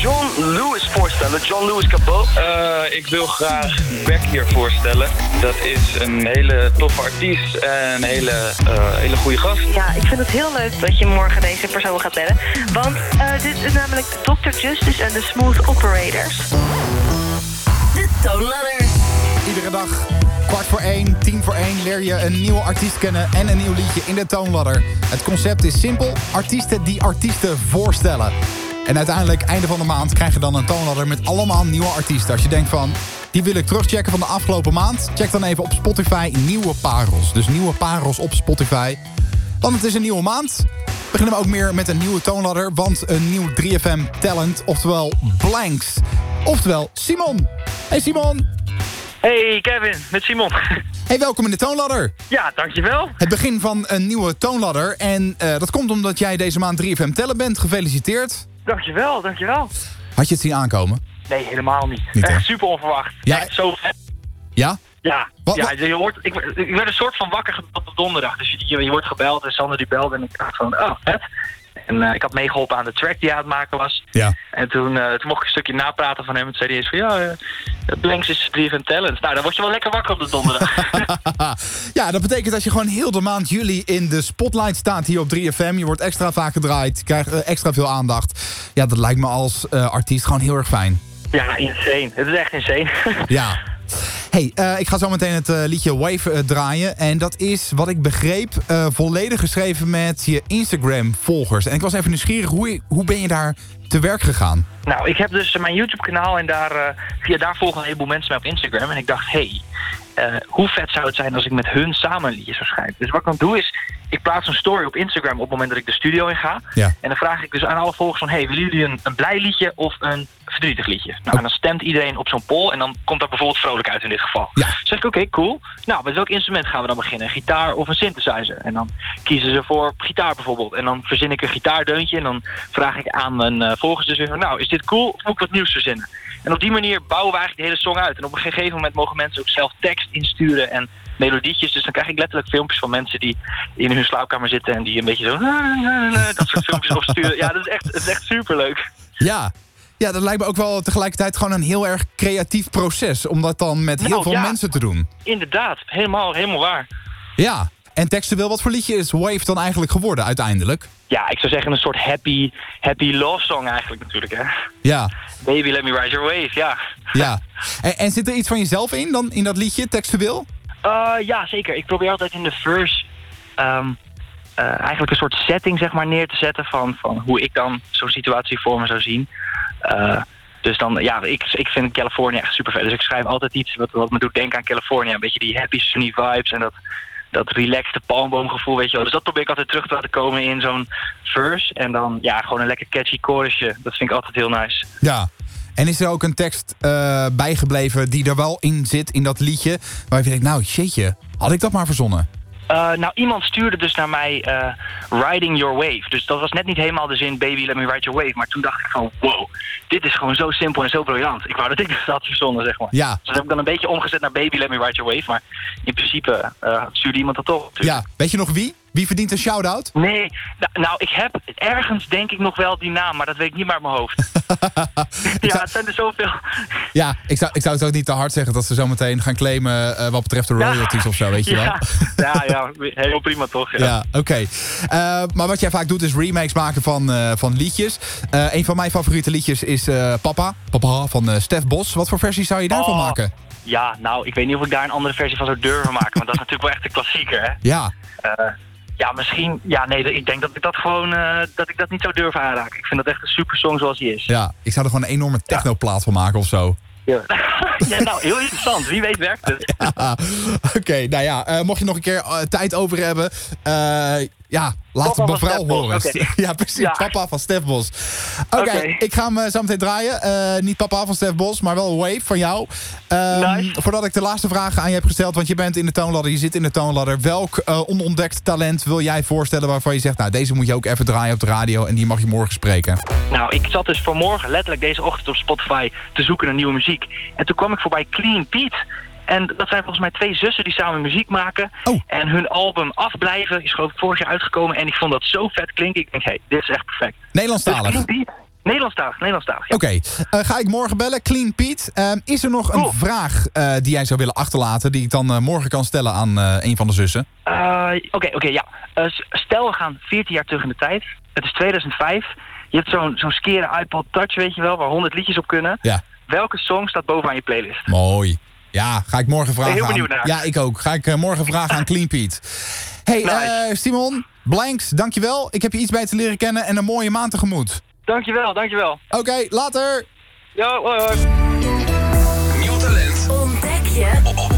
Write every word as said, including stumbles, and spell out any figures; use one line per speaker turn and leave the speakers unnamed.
John Lewis voorstellen. John Lewis Cabot.
Uh, ik wil graag Beck hier voorstellen. Dat is een hele toffe artiest en een hele, uh, hele goede gast.
Ja, ik vind het heel leuk dat je morgen deze persoon gaat bellen. Want uh, dit is namelijk dokter Justice en de Smooth Operators.
De Toonladder.
Iedere dag, kwart voor één, tien voor één, leer je een nieuwe artiest kennen en een nieuw liedje in de Toonladder. Het concept is simpel, artiesten die artiesten voorstellen. En uiteindelijk, einde van de maand, krijg je dan een Toonladder met allemaal nieuwe artiesten. Als je denkt van, die wil ik terugchecken van de afgelopen maand, check dan even op Spotify Nieuwe Parels. Dus Nieuwe Parels op Spotify. Want het is een nieuwe maand. Beginnen we ook meer met een nieuwe Toonladder, want een nieuw drie F M talent, oftewel Blanks. Oftewel Simon. Hey Simon.
Hey Kevin, met Simon.
Hey, welkom in de Toonladder.
Ja, dankjewel.
Het begin van een nieuwe Toonladder. En uh, dat komt omdat jij deze maand drie F M talent bent. Gefeliciteerd.
Dankjewel, dankjewel.
Had je het zien aankomen?
Nee, helemaal niet.
niet
Echt super onverwacht.
Ja.
Echt zo vet.
Ja?
Ja,
Wat,
ja
wat?
je hoort, ik, ik werd een soort van wakker gebeld op donderdag. Dus je, je wordt gebeld en Sander die belde en ik dacht van, oh, vet. En uh, ik had meegeholpen aan de track die hij aan het maken was.
Ja.
En toen, uh, toen mocht ik een stukje napraten van hem. En toen zei hij eens van, ja, uh, Blanks is drie F M talent. Nou, dan word je wel lekker wakker op de donderdag.
Ja, dat betekent dat je gewoon heel de maand juli in de spotlight staat hier op drie F M. Je wordt extra vaak gedraaid, je krijgt uh, extra veel aandacht. Ja, dat lijkt me als uh, artiest gewoon heel erg fijn.
Ja, insane. Het is echt insane.
Ja. Hey, uh, ik ga zo meteen het uh, liedje Wave uh, draaien. En dat is, wat ik begreep, uh, volledig geschreven met je Instagram-volgers. En ik was even nieuwsgierig, hoe, hoe ben je daar te werk gegaan?
Nou, ik heb dus mijn YouTube-kanaal en daar, uh, via daar volgen een heleboel mensen mij op Instagram. En ik dacht, hé, hey, uh, hoe vet zou het zijn als ik met hun samen een liedje zou schrijven? Dus wat ik dan doe is, ik plaats een story op Instagram op het moment dat ik de studio in ga.
Ja.
En dan vraag ik dus aan alle volgers van, hey, willen jullie een, een blij liedje of een verdrietig liedje? Nou, oh. En dan stemt iedereen op zo'n poll en dan komt dat bijvoorbeeld vrolijk uit in dit geval.
Ja.
Dus zeg ik, oké, okay, cool. Nou, met welk instrument gaan we dan beginnen? Een gitaar of een synthesizer? En dan kiezen ze voor gitaar bijvoorbeeld. En dan verzin ik een gitaardeuntje en dan vraag ik aan mijn uh, volgers dus weer van, nou, is dit cool of moet ik wat nieuws verzinnen? En op die manier bouwen we eigenlijk de hele song uit. En op een gegeven moment mogen mensen ook zelf tekst insturen en melodietjes. Dus dan krijg ik letterlijk filmpjes van mensen die in hun slaapkamer zitten en die een beetje zo dat soort filmpjes opsturen. Ja, dat is echt, dat is echt superleuk.
Ja. Ja, dat lijkt me ook wel tegelijkertijd gewoon een heel erg creatief proces. Om dat dan met heel
nou,
veel
ja,
mensen te doen.
Inderdaad, helemaal, helemaal waar.
Ja, en textueel, wat voor liedje is Wave dan eigenlijk geworden uiteindelijk?
Ja, ik zou zeggen een soort happy, happy love song eigenlijk natuurlijk, hè.
Ja.
Baby, let me ride your wave, ja.
Ja. En, en zit er iets van jezelf in dan, in dat liedje, textueel?
Uh, ja, zeker. Ik probeer altijd in de verse um, uh, eigenlijk een soort setting zeg maar neer te zetten van, van hoe ik dan zo'n situatie voor me zou zien. Uh, dus dan, ja, ik, ik vind California echt super vet. Dus ik schrijf altijd iets wat, wat me doet denken aan California. Een beetje die happy sunny vibes en dat, dat relaxte palmboomgevoel, weet je wel. Dus dat probeer ik altijd terug te laten komen in zo'n verse. En dan, ja, gewoon een lekker catchy chorusje. Dat vind ik altijd heel nice.
Ja. En is er ook een tekst uh, bijgebleven die er wel in zit, in dat liedje, waar je denkt, nou, shitje, had ik dat maar verzonnen?
Uh, nou, iemand stuurde dus naar mij uh, Riding Your Wave. Dus dat was net niet helemaal de zin Baby, let me ride your wave. Maar toen dacht ik van, wow, dit is gewoon zo simpel en zo briljant. Ik wou dat ik dat had verzonnen, zeg maar.
Ja.
Dus dat heb ik dan een beetje omgezet naar Baby, let me ride your wave. Maar in principe uh, stuurde iemand dat op. Dus.
Ja, weet je nog wie? Wie verdient een shout-out?
Nee, nou, nou, ik heb ergens denk ik nog wel die naam, maar dat weet ik niet meer uit mijn hoofd. ja,
zou...
het zijn er zoveel.
Ja, ik zou, ik zou het ook niet te hard zeggen dat ze zo meteen gaan claimen uh, wat betreft de royalties ja. of zo, weet je
ja.
wel?
ja, ja, helemaal prima toch? Ja,
ja oké. Okay. Uh, maar wat jij vaak doet is remakes maken van, uh, van liedjes. Uh, een van mijn favoriete liedjes is uh, Papa. Papa van uh, Stef Bos. Wat voor versie zou je daarvan
oh,
maken?
Ja, nou, ik weet niet of ik daar een andere versie van zou durven maken, want dat is natuurlijk wel echt een klassieker, hè?
Ja.
Uh, Ja, misschien. Ja, nee, ik denk dat ik dat gewoon uh, dat ik dat niet zou durven aanraken. Ik vind dat echt een super song zoals die is.
Ja, ik zou er gewoon een enorme technoplaat van maken of zo.
Ja. ja, nou, heel interessant. Wie weet werkt het.
Ja, Oké, okay, nou ja, uh, mocht je nog een keer uh, tijd over hebben, uh, ja, laat het mevrouw horen. Okay. Ja, precies. Ja. Papa van Stef Bos. Oké, okay, okay. ik ga hem uh, zo meteen draaien. Uh, niet Papa van Stef Bos, maar wel Wave van jou. Um, nice. Voordat ik de laatste vraag aan je heb gesteld, want je bent in de toonladder, je zit in de toonladder. Welk uh, onontdekt talent wil jij voorstellen waarvan je zegt, nou, deze moet je ook even draaien op de radio en die mag je morgen spreken?
Nou, ik zat dus vanmorgen, letterlijk deze ochtend op Spotify, te zoeken naar nieuwe muziek. En toen kwam ik voorbij Clean Beat. En dat zijn volgens mij twee zussen die samen muziek maken.
Oh.
En hun album Afblijven is geloof ik vorig jaar uitgekomen. En ik vond dat zo vet klinken. Ik denk, hé, hey, dit is echt perfect.
Nederlandstalig?
Dus Clean Beat. Nederlandstalig, Nederlandstalig. Ja.
Oké, okay. uh, ga ik morgen bellen. Clean Pete. Uh, is er nog
cool.
een vraag uh, die jij zou willen achterlaten... die ik dan uh, morgen kan stellen aan uh, een van de zussen?
Oké, uh, oké, okay, okay, ja. Uh, stel, we gaan veertien jaar terug in de tijd. Het is tweeduizend vijf. Je hebt zo'n zo'n skere iPod Touch, weet je wel... waar honderd liedjes op kunnen.
Ja.
Welke song staat bovenaan je playlist?
Mooi. Ja, ga ik morgen vragen
heel benieuwd
aan...
naar.
Ja, ik ook. Ga ik uh, morgen vragen aan Clean Pete. Hey, nice. uh, Simon, Blanks, dankjewel. Ik heb je iets bij te leren kennen en een mooie maand tegemoet.
Dankjewel, dankjewel.
Oké, okay, later.
Yo, hoi hoi.
Nieuw talent. Ontdek je op